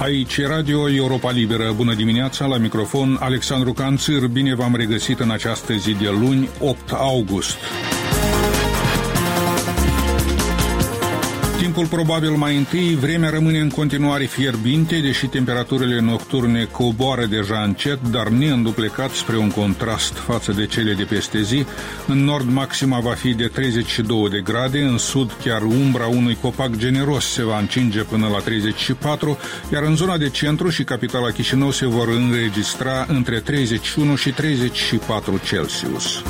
Aici Radio Europa Liberă. Bună dimineața, la microfon Alexandru Canțir. Bine v-am regăsit în această zi de luni, 8 august. Timpul probabil mai întâi, vremea rămâne în continuare fierbinte, deși temperaturile nocturne coboară deja încet, dar neînduplecat spre un contrast față de cele de peste zi. În nord maxima va fi de 32 de grade, în sud chiar umbra unui copac generos se va încinge până la 34, iar în zona de centru și capitala Chișinău se vor înregistra între 31 și 34 Celsius.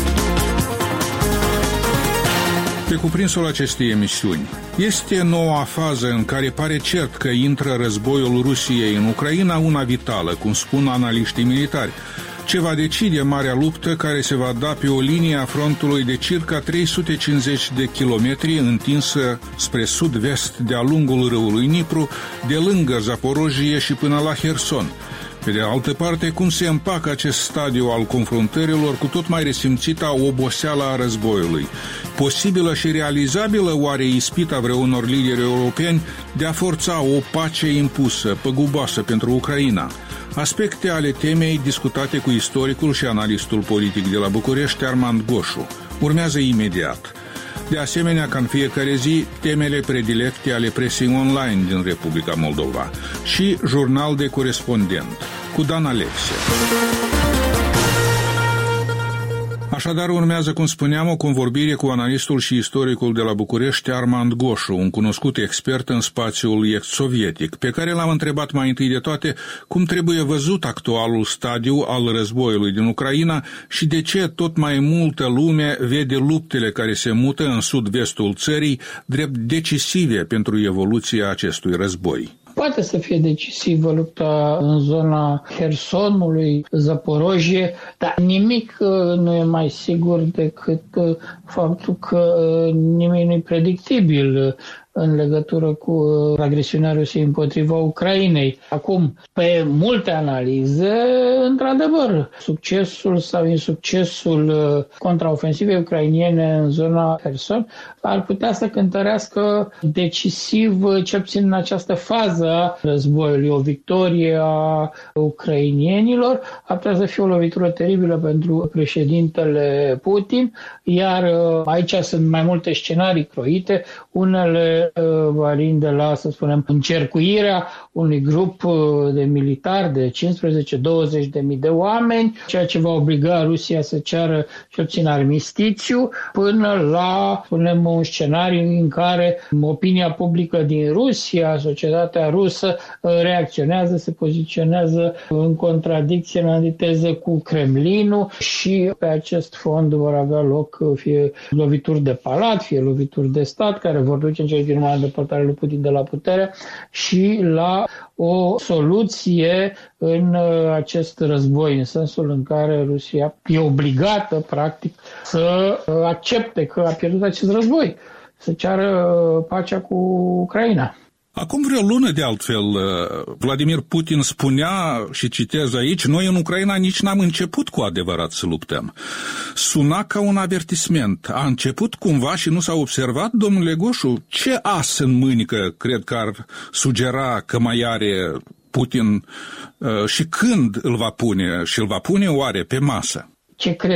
Pe cuprinsul acestei emisiuni, este noua fază în care pare cert că intră războiul Rusiei în Ucraina, una vitală, cum spun analiștii militari. Ce va decide marea luptă care se va da pe o linie a frontului de circa 350 de kilometri întinsă spre sud-vest de-a lungul râului Dnipru, de lângă Zaporojie și până la Herson. Pe de altă parte, cum se împacă acest stadiu al confruntărilor cu tot mai resimțita oboseala a războiului? Posibilă și realizabilă oare ispita vreunor lideri europeni de a forța o pace impusă, păguboasă pentru Ucraina? Aspecte ale temei discutate cu istoricul și analistul politic de la București, Armand Goșu. Urmează imediat. De asemenea, ca în fiecare zi, temele predilecte ale presei online din Republica Moldova și jurnal de corespondent cu Dan Alexe. Așadar, urmează, cum spuneam, o convorbire cu analistul și istoricul de la București, Armand Goșu, un cunoscut expert în spațiul ex-sovietic, pe care l-am întrebat mai întâi de toate cum trebuie văzut actualul stadiu al războiului din Ucraina și de ce tot mai multă lume vede luptele care se mută în sud-vestul țării drept decisive pentru evoluția acestui război. Poate să fie decisivă lupta în zona Hersonului, Zaporojie, dar nimic nu e mai sigur decât faptul că nimic nu e predictibil în legătură cu agresiunea Rusiei împotriva Ucrainei. Acum, pe multe analize, într-adevăr, succesul sau insuccesul contraofensivei ucrainiene în zona Herson ar putea să cântărească decisiv, cel puțin în această fază a războiului. O victorie a ucrainienilor ar putea să fie o lovitură teribilă pentru președintele Putin, iar aici sunt mai multe scenarii croite, unele valind de la, să spunem, încercuirea unui grup de militari de 15-20 de mii de oameni, ceea ce va obliga Rusia să ceară cel puțin armistițiu, până la, spunem, un scenariu în care opinia publică din Rusia, societatea rusă, reacționează, se poziționează în contradicție, în antiteză cu Kremlinul și pe acest fond vor avea loc fie lovituri de palat, fie lovituri de stat, care vor duce în cele din urmă îndepărtarea lui Putin de la putere și la o soluție în acest război, în sensul în care Rusia e obligată, practic, să accepte că a pierdut acest război, să ceară pacea cu Ucraina. Acum vreo lună, de altfel, Vladimir Putin spunea, și citez aici, noi în Ucraina nici n-am început cu adevărat să luptăm. Suna ca un avertisment. A început cumva și nu s-a observat, domnule Goșu? Ce as în mânică cred că ar sugera că mai are Putin și când îl va pune? Și îl va pune oare pe masă? Ce cred